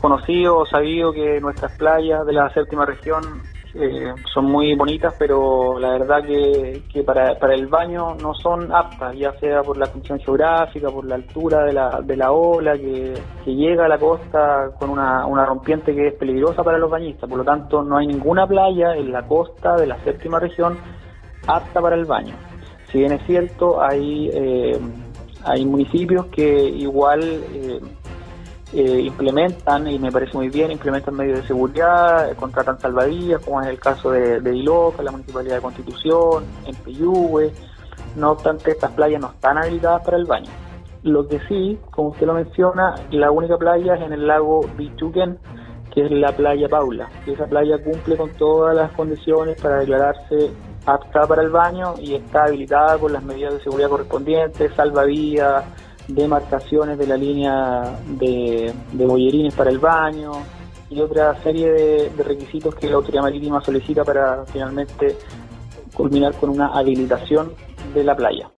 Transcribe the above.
conocido o sabido que nuestras playas de la séptima región son muy bonitas, pero la verdad que para el baño no son aptas, ya sea por la condición geográfica, por la altura de la ola que llega a la costa con una rompiente que es peligrosa para los bañistas. Por lo tanto, no hay ninguna playa en la costa de la séptima región apta para el baño. Si bien es cierto, hay municipios que igual implementan, y me parece muy bien, implementan medios de seguridad, contratan salvavidas, como es el caso de Iloca, la Municipalidad de Constitución, en Peyúgue. No obstante, estas playas no están habilitadas para el baño. Lo que sí, como usted lo menciona, la única playa es en el lago Bichuquén, que es la playa Paula. Esa playa cumple con todas las condiciones para declararse apta para el baño y está habilitada con las medidas de seguridad correspondientes, salvavidas, demarcaciones de la línea de bollerines para el baño y otra serie de requisitos que la autoridad marítima solicita para finalmente culminar con una habilitación de la playa.